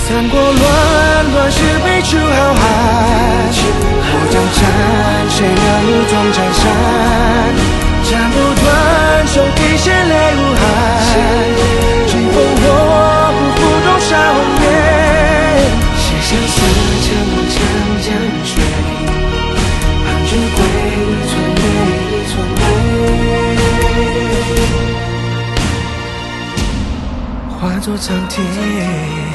三国乱乱世辈出好汉，我将战谁人武装战山，斩不断，手提血泪无憾。疾风我不负东沙红颜，写下四江长江水，盼君归一寸泪一寸泪，化作苍天。